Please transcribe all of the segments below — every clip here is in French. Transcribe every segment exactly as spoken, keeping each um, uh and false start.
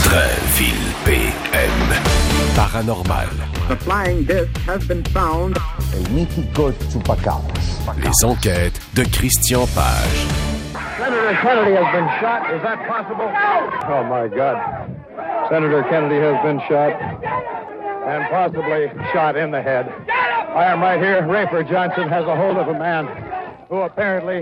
Drainville P M. Paranormal. The flying disc has been found. El mítico chupacabras. Les enquêtes de Christian Page. Senator Kennedy has been shot. Is that possible? Oh, my God. Senator Kennedy has been shot, and possibly shot in the head. I am right here. Rafer Johnson has a hold of a man who apparently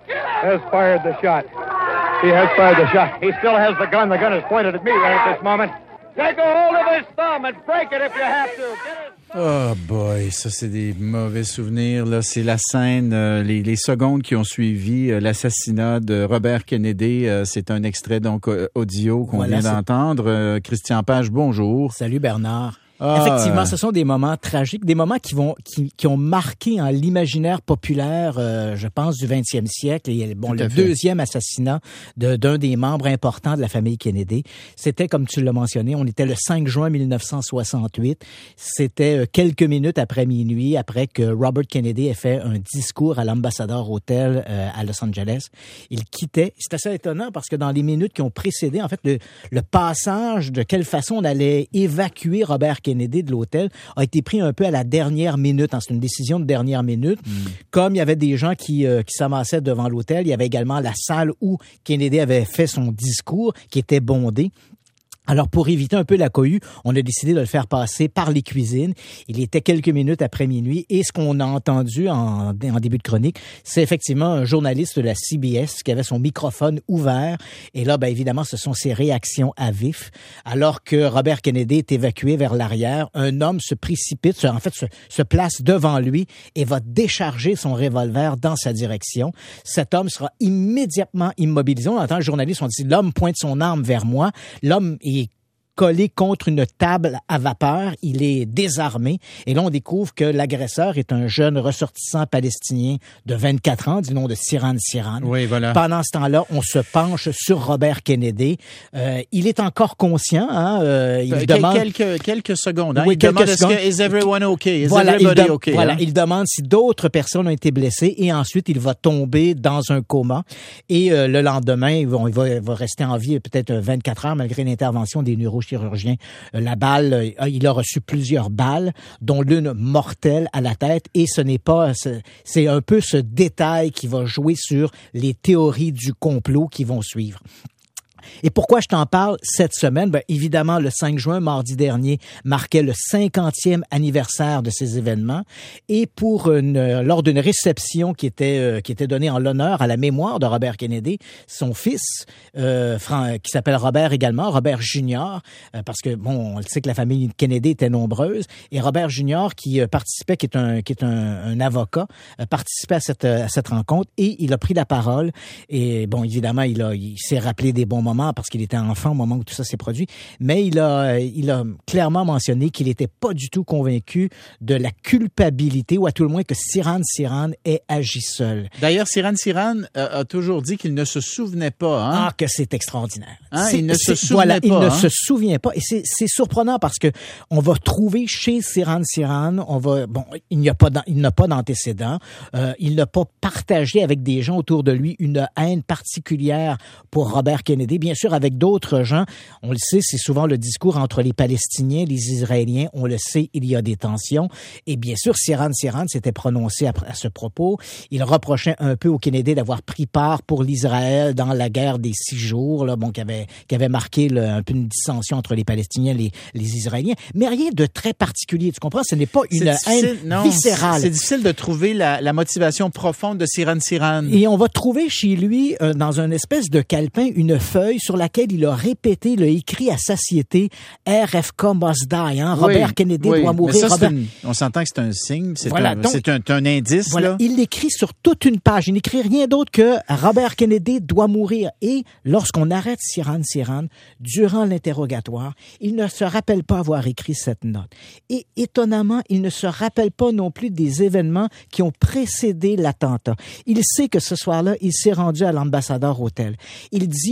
has fired the shot. He has fired the shot. He still has the gun. The gun is pointed at me right at this moment. Take a hold of his thumb and break it if you have to. Get it. Oh boy, ça c'est des mauvais souvenirs. Là, c'est la scène, euh, les, les secondes qui ont suivi euh, l'assassinat de Robert Kennedy. Euh, c'est un extrait donc audio qu'on voilà, vient c'est... d'entendre. Euh, Christian Page, bonjour. Salut Bernard. Ah, Effectivement, ce sont des moments tragiques, des moments qui vont qui, qui ont marqué hein, l'imaginaire populaire, euh, je pense, du vingtième siècle. Et bon, le fait. deuxième assassinat de, d'un des membres importants de la famille Kennedy, c'était, comme tu l'as mentionné, on était le cinq juin mille neuf cent soixante-huit. C'était euh, quelques minutes après minuit, après que Robert Kennedy ait fait un discours à l'Ambassador Hotel euh, à Los Angeles. Il quittait. C'est assez étonnant parce que dans les minutes qui ont précédé, en fait, le, le passage de quelle façon on allait évacuer Robert Kennedy Kennedy de l'hôtel a été pris un peu à la dernière minute. Hein. C'est une décision de dernière minute. Mm. Comme il y avait des gens qui, euh, qui s'amassaient devant l'hôtel, il y avait également la salle où Kennedy avait fait son discours qui était bondée. Alors, pour éviter un peu la cohue, on a décidé de le faire passer par les cuisines. Il était quelques minutes après minuit et ce qu'on a entendu en, en début de chronique, c'est effectivement un journaliste de la C B S qui avait son microphone ouvert. Et là, ben évidemment, ce sont ses réactions à vif. Alors que Robert Kennedy est évacué vers l'arrière, un homme se précipite, en fait, se, se place devant lui et va décharger son revolver dans sa direction. Cet homme sera immédiatement immobilisé. On entend le journaliste, on dit, l'homme pointe son arme vers moi. L'homme est collé contre une table à vapeur. Il est désarmé. Et là, on découvre que l'agresseur est un jeune ressortissant palestinien de vingt-quatre ans, du nom de Sirhan Sirhan. Oui, voilà. Pendant ce temps-là, on se penche sur Robert Kennedy. Euh, il est encore conscient. Hein, euh, il euh, demande... Quelques, quelques secondes. Hein? Oui, il quelques demande, secondes. est-ce que, is everyone okay? Is voilà, everybody il de... okay? Voilà, hein? il demande si d'autres personnes ont été blessées et ensuite, il va tomber dans un coma. Et euh, le lendemain, il va, il, va, il va rester en vie peut-être vingt-quatre heures malgré l'intervention des neurochirurgiens. La balle, il a reçu plusieurs balles, dont l'une mortelle à la tête, et ce n'est pas, c'est un peu ce détail qui va jouer sur les théories du complot qui vont suivre. Et pourquoi je t'en parle cette semaine? Ben, évidemment, le cinq juin, mardi dernier, marquait le cinquantième anniversaire de ces événements. Et pour une, lors d'une réception qui était, euh, qui était donnée en l'honneur à la mémoire de Robert Kennedy, son fils, euh, qui s'appelle Robert également, Robert Junior, euh, parce que, bon, on le sait que la famille Kennedy était nombreuse. Et Robert Junior, qui euh, participait, qui est un, qui est un, un avocat, euh, participait à cette, à cette rencontre et il a pris la parole. Et bon, évidemment, il a, il s'est rappelé des bons moments parce qu'il était enfant au moment où tout ça s'est produit, mais il a, il a clairement mentionné qu'il n'était pas du tout convaincu de la culpabilité, ou à tout le moins que Sirhan Sirhan ait agi seul. D'ailleurs, Sirhan Sirhan a, a toujours dit qu'il ne se souvenait pas. Hein? Ah, que c'est extraordinaire. Hein? C'est, il ne se souvenait voilà, pas. Il hein? ne se souvient pas. Et c'est, c'est surprenant parce que on va trouver chez Sirhan Sirhan, on va, bon, il n'y a pas, il n'a pas d'antécédent, euh, il n'a pas partagé avec des gens autour de lui une haine particulière pour Robert Kennedy. Bien sûr, avec d'autres gens, on le sait, c'est souvent le discours entre les Palestiniens, les Israéliens. On le sait, il y a des tensions. Et bien sûr, Sirhan Sirhan s'était prononcé à, à ce propos. Il reprochait un peu au Kennedy d'avoir pris part pour l'Israël dans la guerre des six jours, là, bon, qui avait, qui avait marqué le, un peu une dissension entre les Palestiniens et les, les Israéliens. Mais rien de très particulier. Tu comprends? Ce n'est pas une haine non, viscérale. C'est difficile de trouver la, la motivation profonde de Sirhan Sirhan. Et on va trouver chez lui, euh, dans une espèce de calepin, une feuille sur laquelle il a répété, il a écrit à satiété R F K must die, hein? Robert oui, Kennedy oui, doit mourir. Mais ça, Robert... une, on s'entend que c'est un signe, c'est, voilà, un, donc, c'est un, un indice. Voilà, là. il l'écrit sur toute une page. Il n'écrit rien d'autre que Robert Kennedy doit mourir. Et lorsqu'on arrête Sirhan Sirhan, durant l'interrogatoire, il ne se rappelle pas avoir écrit cette note. Et étonnamment, il ne se rappelle pas non plus des événements qui ont précédé l'attentat. Il sait que ce soir-là, il s'est rendu à l'Ambassador Hotel. Il dit avoir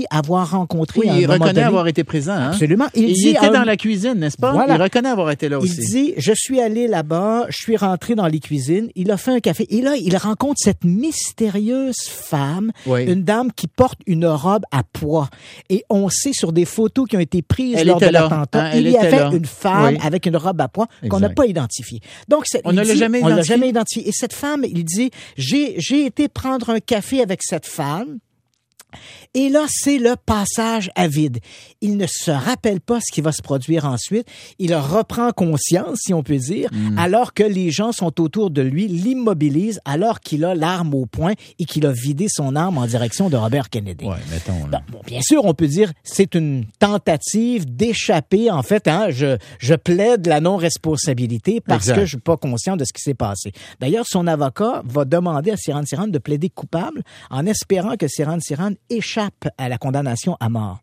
rencontré oui, à un il moment reconnaît donné. avoir été présent. Hein? Absolument. Il, il dit était un... dans la cuisine, n'est-ce pas? Voilà. Il reconnaît avoir été là aussi. Il dit, je suis allé là-bas, je suis rentré dans les cuisines, il a fait un café. Et là, il rencontre cette mystérieuse femme, oui. une dame qui porte une robe à pois. Et on sait sur des photos qui ont été prises elle lors de là. l'attentat, hein, il y avait là. une femme oui. avec une robe à pois qu'on n'a pas identifiée. Donc, on ne l'a jamais on identifiée. l'a jamais identifiée. Et cette femme, il dit, j'ai, j'ai été prendre un café avec cette femme. Et là, c'est le passage à vide. Il ne se rappelle pas ce qui va se produire ensuite. Il reprend conscience, si on peut dire, mm. alors que les gens sont autour de lui, l'immobilisent, alors qu'il a l'arme au poing et qu'il a vidé son arme en direction de Robert Kennedy. Ouais, mettons. Bon, bon, bien sûr, on peut dire c'est une tentative d'échapper. En fait, hein, je, je plaide la non-responsabilité parce exact. que je suis pas conscient de ce qui s'est passé. D'ailleurs, son avocat va demander à Sirhan Sirhan de plaider coupable en espérant que Sirhan Sirhan échappe à la condamnation à mort.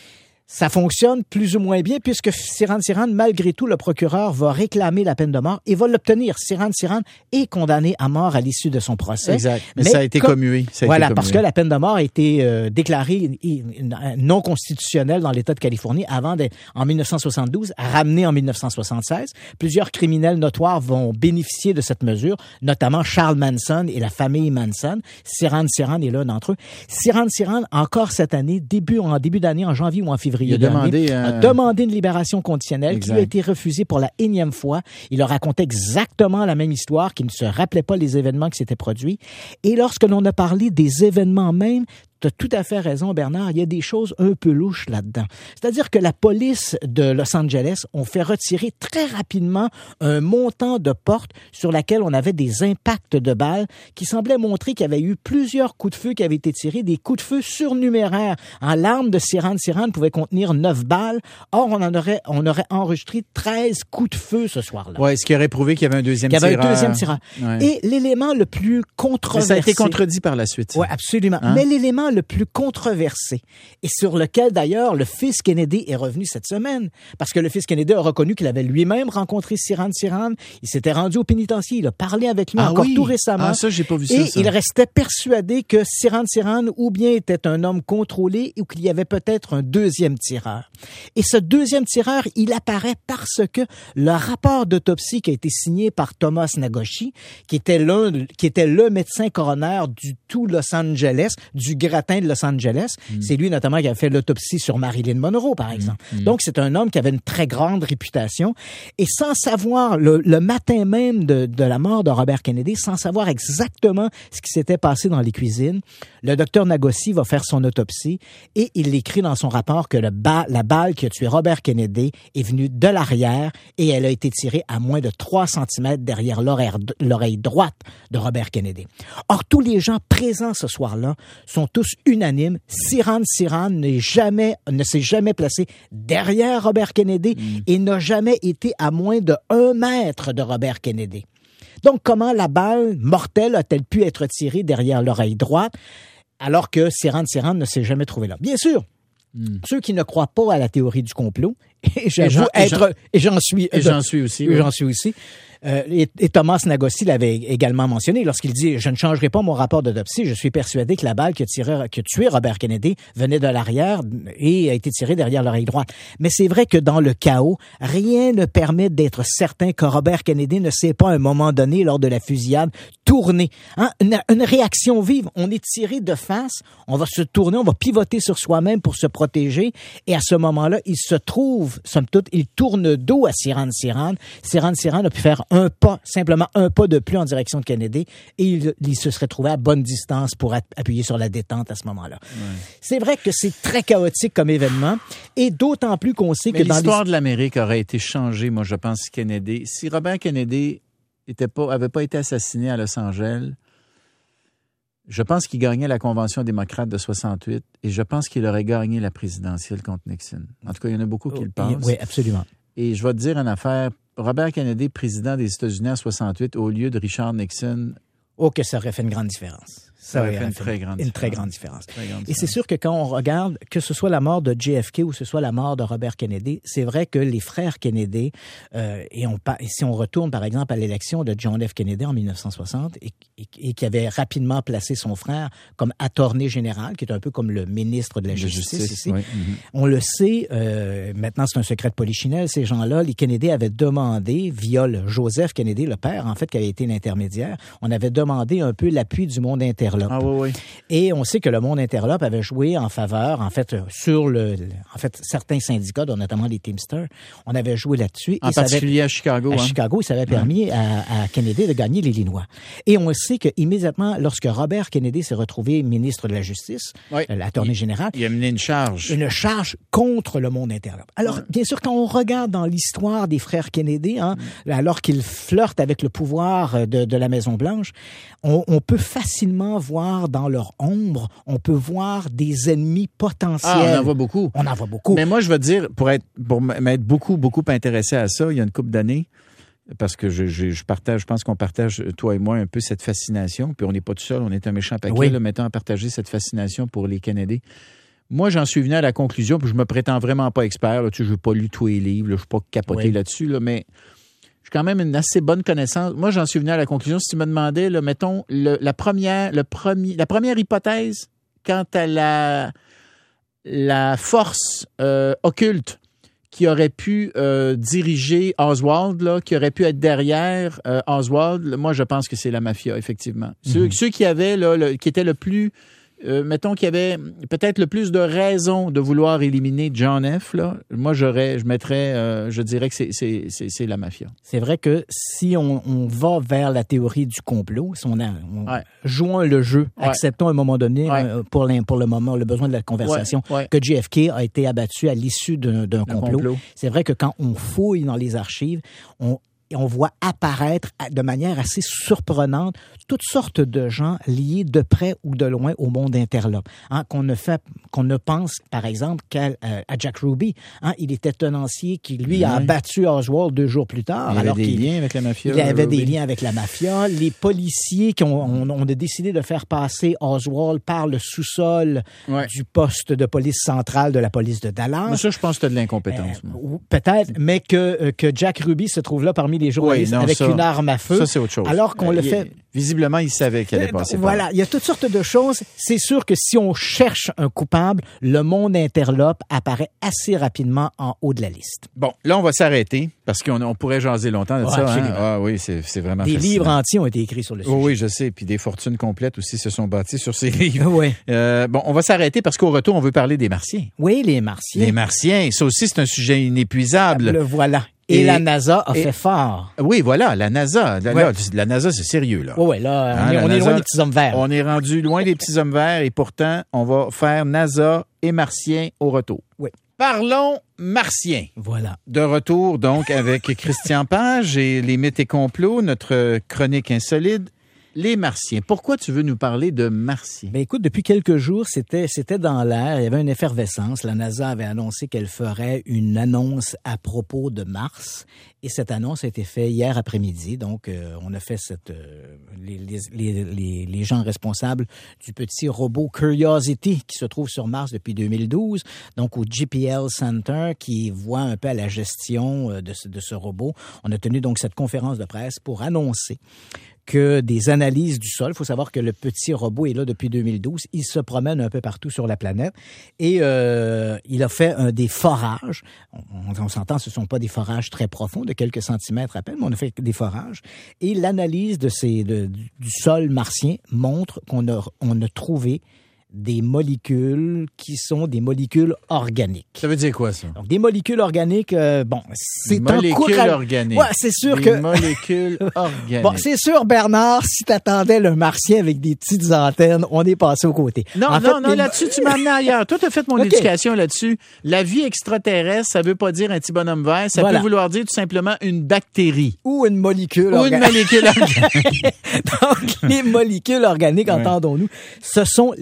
Ça fonctionne plus ou moins bien puisque Sirhan Sirhan, malgré tout, le procureur va réclamer la peine de mort et va l'obtenir. Sirhan Sirhan est condamné à mort à l'issue de son procès. Exact. Mais, Mais ça a été comme, commué. Ça a voilà, été parce commué. que la peine de mort a été euh, déclarée non constitutionnelle dans l'État de Californie avant d'être, en dix-neuf cent soixante-douze, ramenée en dix-neuf cent soixante-seize. Plusieurs criminels notoires vont bénéficier de cette mesure, notamment Charles Manson et la famille Manson. Sirhan Sirhan est l'un d'entre eux. Sirhan Sirhan, encore cette année, début, en début d'année, en janvier ou en février, il a demandé, a demandé une libération conditionnelle exact. qui lui a été refusée pour la énième fois. Il a raconté exactement la même histoire, qu'il ne se rappelait pas les événements qui s'étaient produits. Et lorsque l'on a parlé des événements même, tu as tout à fait raison, Bernard, il y a des choses un peu louches là-dedans. C'est-à-dire que la police de Los Angeles ont fait retirer très rapidement un montant de porte sur laquelle on avait des impacts de balles qui semblaient montrer qu'il y avait eu plusieurs coups de feu qui avaient été tirés, des coups de feu surnuméraires. En l'arme de Sirhan Sirhan pouvait contenir neuf balles. Or, on en aurait, on aurait enregistré treize coups de feu ce soir-là. Oui, ce qui aurait prouvé qu'il y avait un deuxième tireur. Il y avait tireur. un deuxième tireur. Ouais. Et l'élément le plus controversé... Mais ça a été contredit par la suite. Oui, absolument. Hein? Mais l'élément le plus controversé et sur lequel d'ailleurs le fils Kennedy est revenu cette semaine parce que le fils Kennedy a reconnu qu'il avait lui-même rencontré Sirhan Sirhan, il s'était rendu au pénitencier, il a parlé avec lui ah encore oui. tout récemment. Ah ça j'ai pas vu ça. Et ça. il restait persuadé que Sirhan Sirhan ou bien était un homme contrôlé ou qu'il y avait peut-être un deuxième tireur. Et ce deuxième tireur, il apparaît parce que le rapport d'autopsie qui a été signé par Thomas Nagoshi, qui était l'un qui était le médecin coroner du tout Los Angeles, du gratin de Los Angeles. Mm. C'est lui notamment qui a fait l'autopsie sur Marilyn Monroe, par exemple. Mm. Donc, c'est un homme qui avait une très grande réputation. Et sans savoir, le, le matin même de, de la mort de Robert Kennedy, sans savoir exactement ce qui s'était passé dans les cuisines, le docteur Nagoshi va faire son autopsie et il écrit dans son rapport que le ba- la balle qui a tué Robert Kennedy est venue de l'arrière et elle a été tirée à moins de trois centimètres derrière l'oreille, l'oreille droite de Robert Kennedy. Or, tous les gens présents ce soir-là sont tous unanimes. Sirhan Sirhan n'est jamais, ne s'est jamais placé derrière Robert Kennedy mm. et n'a jamais été à moins de un mètre de Robert Kennedy. Donc, comment la balle mortelle a-t-elle pu être tirée derrière l'oreille droite alors que Sirhan Sirhan ne s'est jamais trouvé là? Bien sûr, mm. ceux qui ne croient pas à la théorie du complot, et j'avoue et être, et j'en suis, et j'en suis aussi, oui. j'en suis aussi. Euh, et, et Thomas Nagoshi l'avait également mentionné lorsqu'il dit « Je ne changerai pas mon rapport d'autopsie, je suis persuadé que la balle qui a, tiré, qui a tué Robert Kennedy venait de l'arrière et a été tirée derrière l'oreille droite. » Mais c'est vrai que dans le chaos, rien ne permet d'être certain que Robert Kennedy ne s'est pas à un moment donné, lors de la fusillade, tourné. Hein? Une, une réaction vive. On est tiré de face, on va se tourner, on va pivoter sur soi-même pour se protéger et à ce moment-là, il se trouve, somme toute, il tourne dos à Sirhan Sirhan. Sirhan Sirhan a pu faire un pas, simplement un pas de plus en direction de Kennedy et il, il se serait trouvé à bonne distance pour appuyer sur la détente à ce moment-là. Ouais. C'est vrai que c'est très chaotique comme événement et d'autant plus qu'on sait Mais que dans l'histoire les... de l'Amérique aurait été changée, moi je pense, si Kennedy, si Robert Kennedy était pas, avait pas été assassiné à Los Angeles, je pense qu'il gagnait la Convention démocrate de soixante-huit et je pense qu'il aurait gagné la présidentielle contre Nixon. En tout cas, il y en a beaucoup qui oh, le pensent. Oui, absolument. Et je vais te dire une affaire. Robert Kennedy, président des États-Unis en soixante-huit, au lieu de Richard Nixon... Oh, que ça aurait fait une grande différence. Ça, ça oui, fait une très grande une différence. très grande différence. Très grande Et c'est différence. sûr que quand on regarde, que ce soit la mort de J F K ou ce soit la mort de Robert Kennedy, c'est vrai que les frères Kennedy, euh, et, on, et si on retourne par exemple à l'élection de John F. Kennedy en mille neuf cent soixante, et, et, et qui avait rapidement placé son frère comme attorney général, qui est un peu comme le ministre de la Justice, justice, ici. oui. Mm-hmm. On le sait, euh, maintenant c'est un secret de polichinelle, ces gens-là, les Kennedy avaient demandé, via le Joseph Kennedy, le père, en fait, qui avait été l'intermédiaire, on avait demandé un peu l'appui du monde interlope. Ah oui, oui. Et on sait que le monde interlope avait joué en faveur, en fait, sur le, en fait, certains syndicats, dont notamment les Teamsters, on avait joué là-dessus. En et ça particulier avait, à Chicago. À hein? Chicago, et ça avait permis à, à Kennedy de gagner l'Illinois. Et on sait qu'immédiatement, lorsque Robert Kennedy s'est retrouvé ministre de la Justice, Oui. l'attorney général, Il a mené une charge. une charge contre le monde interlope. Alors, ouais. bien sûr, quand on regarde dans l'histoire des frères Kennedy, hein, mm. alors qu'ils flirtent avec le pouvoir de, de la Maison-Blanche, on, on peut facilement voir dans leur ombre, on peut voir des ennemis potentiels. Ah, on en voit beaucoup. On en voit beaucoup. Mais moi, je veux dire, pour être, pour m'être beaucoup, beaucoup intéressé à ça, il y a une couple d'années, parce que je, je, je partage, je pense qu'on partage, toi et moi, un peu cette fascination, puis on n'est pas tout seul, on est un méchant paquet, oui. là, mettant à partager cette fascination pour les Kennedy. Moi, j'en suis venu à la conclusion, puis je me prétends vraiment pas expert, là, tu sais, je n'ai pas lu tous les livres, là, je ne suis pas capoté oui. là-dessus, là, mais j'ai quand même une assez bonne connaissance. Moi, j'en suis venu à la conclusion, si tu me demandais, là, mettons, le, la, première, le premier, la première hypothèse quant à la, la force euh, occulte qui aurait pu euh, diriger Oswald, là, qui aurait pu être derrière euh, Oswald, moi, je pense que c'est la mafia, effectivement. Mm-hmm. Ceux, ceux qui avaient, là, le, qui étaient le plus... Euh, mettons qu'il y avait peut-être le plus de raisons de vouloir éliminer John F. Là, moi, j'aurais, je mettrais, euh, je dirais que c'est, c'est, c'est, c'est la mafia. C'est vrai que si on, on va vers la théorie du complot, si on, a, on ouais. jouons le jeu, ouais. acceptons à un moment donné, ouais. euh, pour, pour le moment, le besoin de la conversation, ouais. Ouais. que J F K a été abattu à l'issue d'un, d'un complot. complot. C'est vrai que quand on fouille dans les archives, on Et on voit apparaître de manière assez surprenante toutes sortes de gens liés de près ou de loin au monde interlope. Hein, qu'on ne fait, qu'on ne pense, par exemple, qu'à euh, à Jack Ruby. Hein, il était tenancier qui, lui, oui. a abattu Oswald deux jours plus tard. Il avait alors des qu'il, liens avec la mafia. Il avait Ruby. des liens avec la mafia. Les policiers qui ont, on, on a décidé de faire passer Oswald par le sous-sol ouais. du poste de police centrale de la police de Dallas. Mais ça, je pense que c'était de l'incompétence. Euh, peut-être, mais que, euh, que Jack Ruby se trouve là parmi les journalistes oui, non, avec ça, une arme à feu. Ça, c'est autre chose. Alors qu'on euh, le il, fait... Visiblement, il savait qu'il allait passer Voilà, par là. Il y a toutes sortes de choses. C'est sûr que si on cherche un coupable, le monde interlope apparaît assez rapidement en haut de la liste. Bon, là, on va s'arrêter parce qu'on on pourrait jaser longtemps de ouais, ça. Hein? Ah oui, c'est, c'est vraiment Des fascinant. livres entiers ont été écrits sur le sujet. Oh, oui, je sais. Puis des fortunes complètes aussi se sont bâties sur ces livres. Oui. Euh, bon, on va s'arrêter parce qu'au retour, on veut parler des Martiens. Oui, les Martiens. Les Martiens, ça aussi, c'est un sujet inépuisable. Le voilà. Et, et la NASA a et, fait fort. Oui, voilà, la NASA. Là, ouais. là, la NASA, c'est sérieux, là. Oui, ouais, là, hein, on, est, on NASA, est loin des petits hommes verts. On est rendu loin des petits hommes verts et pourtant, on va faire NASA et Martiens au retour. Oui. Parlons Martiens. Voilà. De retour, donc, avec Christian Page et les mythes et complots, notre chronique insolite. Les Martiens. Pourquoi tu veux nous parler de Martiens? Ben écoute, depuis quelques jours, c'était c'était dans l'air. Il y avait une effervescence. La NASA avait annoncé qu'elle ferait une annonce à propos de Mars. Et cette annonce a été faite hier après-midi. Donc, euh, on a fait cette... Euh, les, les, les, les gens responsables du petit robot Curiosity qui se trouve sur Mars depuis deux mille douze, donc au J P L Center, qui voit un peu à la gestion de ce, de ce robot. On a tenu donc cette conférence de presse pour annoncer que des analyses du sol. Il faut savoir que le petit robot est là depuis deux mille douze. Il se promène un peu partout sur la planète et euh, il a fait un des forages. On, on s'entend, ce ne sont pas des forages très profonds, de quelques centimètres à peine, mais on a fait des forages. Et l'analyse de ces, de, du sol martien montre qu'on a, on a trouvé des molécules qui sont des molécules organiques. Ça veut dire quoi, ça? Donc, des molécules organiques, euh, bon, c'est molécules encourage... organiques. Ouais, c'est sûr des que... molécules organiques. Bon, c'est sûr, Bernard, si t'attendais le martien avec des petites antennes, on est passé au côté. Non, en non, fait, non, les... là-dessus, tu m'as amené ailleurs. Toi, t'as fait mon okay. éducation là-dessus. La vie extraterrestre, ça veut pas dire un petit bonhomme vert. Ça voilà. peut vouloir dire tout simplement une bactérie. Ou une molécule Ou organique. une molécule organique. Donc, les molécules organiques, ouais. entendons-nous, ce sont, ce n'est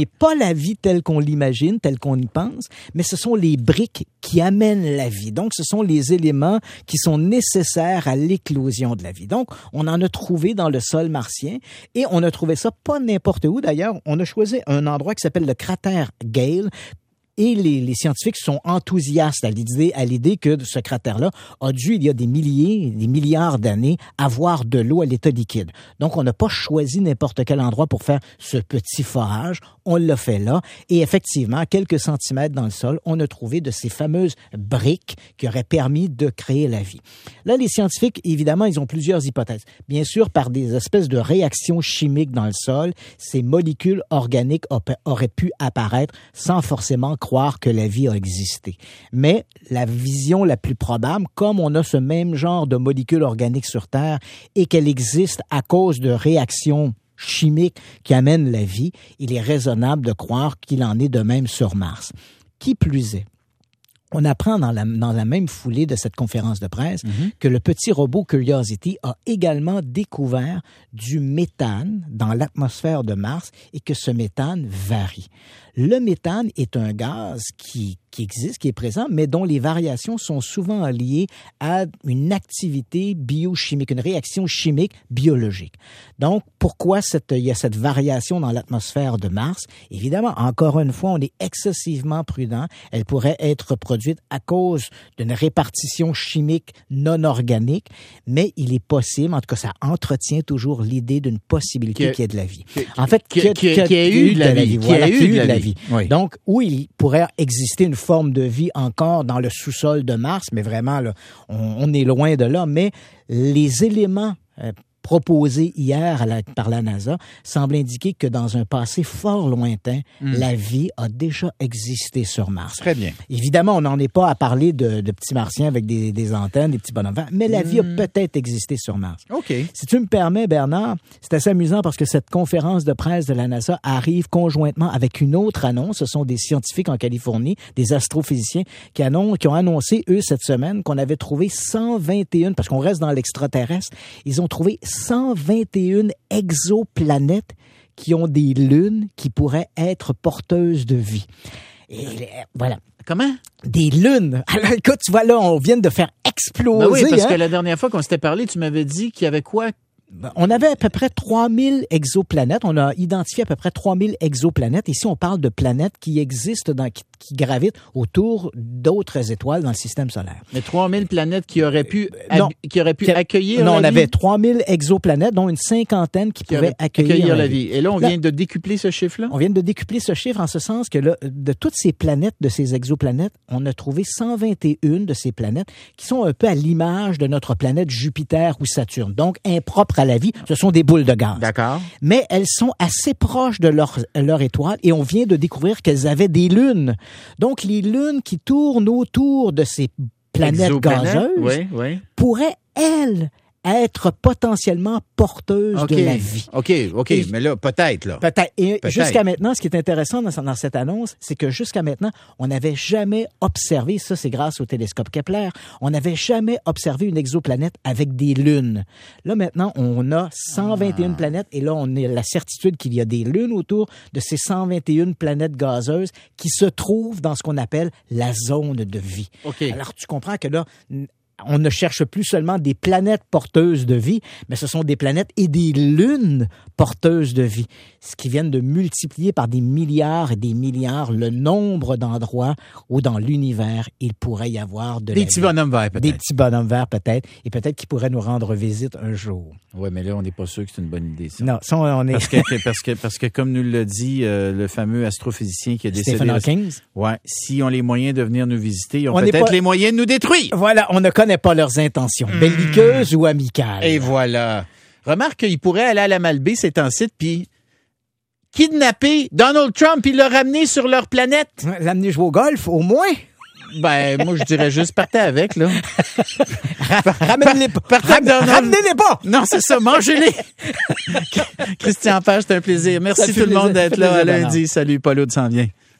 n'est pas la vie telle qu'on l'imagine, telle qu'on y pense, mais ce sont les briques qui amènent la vie. Donc, ce sont les éléments qui sont nécessaires à l'éclosion de la vie. Donc, on en a trouvé dans le sol martien et on a trouvé ça pas n'importe où. D'ailleurs, on a choisi un endroit qui s'appelle le cratère Gale. Et les, les scientifiques sont enthousiastes à l'idée, à l'idée que ce cratère-là a dû, il y a des milliers, des milliards d'années, avoir de l'eau à l'état liquide. Donc, on n'a pas choisi n'importe quel endroit pour faire ce petit forage. On l'a fait là. Et effectivement, à quelques centimètres dans le sol, on a trouvé de ces fameuses briques qui auraient permis de créer la vie. Là, les scientifiques, évidemment, ils ont plusieurs hypothèses. Bien sûr, par des espèces de réactions chimiques dans le sol, ces molécules organiques auraient pu apparaître sans forcément croire que la vie a existé. Mais la vision la plus probable, comme on a ce même genre de molécules organiques sur Terre et qu'elle existe à cause de réactions chimiques qui amènent la vie, il est raisonnable de croire qu'il en est de même sur Mars. Qui plus est, on apprend dans la, dans la même foulée de cette conférence de presse mm-hmm. que le petit robot Curiosity a également découvert du méthane dans l'atmosphère de Mars et que ce méthane varie. Le méthane est un gaz qui, qui existe, qui est présent, mais dont les variations sont souvent liées à une activité biochimique, une réaction chimique biologique. Donc, pourquoi cette, il y a cette variation dans l'atmosphère de Mars? Évidemment, encore une fois, on est excessivement prudent. Elle pourrait être produite à cause d'une répartition chimique non organique, mais il est possible, en tout cas, ça entretient toujours l'idée d'une possibilité qu'il y ait de la vie. En fait, qu'il y ait eu de la vie. Qu'il y ait eu de la vie. Oui. Donc, où il pourrait exister une forme de vie encore dans le sous-sol de Mars, mais vraiment, là, on, on est loin de là, mais les éléments euh, proposés hier à la, par la NASA semblent indiquer que dans un passé fort lointain, mm. la vie a déjà existé sur Mars. Très bien. Évidemment, on n'en est pas à parler de, de petits martiens avec des, des antennes, des petits bonhommes, mais la mm. vie a peut-être existé sur Mars. OK. Si tu me permets, Bernard, c'est assez amusant parce que cette conférence de presse de la NASA arrive conjointement avec une autre annonce. Ce sont des scientifiques en Californie, des astrophysiciens, qui, annoncent, qui ont annoncé, eux, cette semaine, qu'on avait trouvé cent vingt et un, parce qu'on reste dans l'extraterrestre, ils ont trouvé cent vingt et un exoplanètes qui ont des lunes qui pourraient être porteuses de vie. Et voilà. Comment? Des lunes. Alors, écoute, tu vois, là, on vient de faire exploser. Ben oui, parce hein? que la dernière fois qu'on s'était parlé, tu m'avais dit qu'il y avait quoi? On avait à peu près trois mille exoplanètes. On a identifié à peu près trois mille exoplanètes. Ici, on parle de planètes qui existent, dans, qui, qui gravitent autour d'autres étoiles dans le système solaire. Mais trois mille planètes qui auraient pu, euh, non, qui auraient pu qui, accueillir non, la vie? Non, on avait trois mille exoplanètes, dont une cinquantaine qui, qui pouvaient accueillir, accueillir la, la vie. vie. Et là, on là, vient de décupler ce chiffre-là? On vient de décupler ce chiffre en ce sens que là, de toutes ces planètes, de ces exoplanètes, on a trouvé cent vingt et un de ces planètes qui sont un peu à l'image de notre planète Jupiter ou Saturne. Donc, impropres à la vie. Ce sont des boules de gaz. D'accord. Mais elles sont assez proches de leur, leur étoile et on vient de découvrir qu'elles avaient des lunes. Donc, les lunes qui tournent autour de ces planètes Exoplanètes, gazeuses oui, oui. pourraient, elles, être potentiellement porteuses okay. de la vie. OK, OK, et, mais là, peut-être, là. Peut-être. Et peut-être. Jusqu'à maintenant, ce qui est intéressant dans, dans cette annonce, c'est que jusqu'à maintenant, on n'avait jamais observé, ça c'est grâce au télescope Kepler, on n'avait jamais observé une exoplanète avec des lunes. Là, maintenant, on a cent vingt et un ah. planètes et là, on a la certitude qu'il y a des lunes autour de ces cent vingt et un planètes gazeuses qui se trouvent dans ce qu'on appelle la zone de vie. Okay. Alors, tu comprends que là, on ne cherche plus seulement des planètes porteuses de vie, mais ce sont des planètes et des lunes porteuses de vie, ce qui viennent de multiplier par des milliards et des milliards le nombre d'endroits où dans l'univers il pourrait y avoir de des la petits vie. bonhommes verts peut-être. Des petits bonhommes verts peut-être, et peut-être qu'ils pourraient nous rendre visite un jour. Oui, mais là on n'est pas sûr que c'est une bonne idée. Ça. Non, ça on est. Parce que parce que parce que comme nous l'a dit euh, le fameux astrophysicien qui a décédé. Stephen Hawking. Ouais, s'ils ont les moyens de venir nous visiter, ils ont on peut-être pas... les moyens de nous détruire. Voilà, on ne connaît pas leurs intentions, mmh. belliqueuses ou amicales. Et voilà. Remarque qu'il pourrait aller à la Malbaie, c'est un site, puis kidnapper Donald Trump, puis le ramener sur leur planète. L'amener jouer au golf, au moins. Ben, moi, je dirais juste partez avec, là. Ramène-les pas. Partez avec Donald. Ramenez-les pas. Non, c'est ça, mangez-les. Christian Page, c'est un plaisir. Merci tout le monde d'être là à lundi. Salut, Paulo de s'en vient.